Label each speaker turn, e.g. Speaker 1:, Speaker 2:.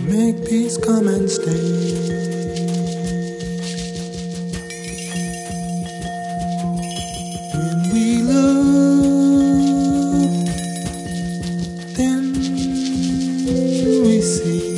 Speaker 1: Make peace come and stay. When we look, then we see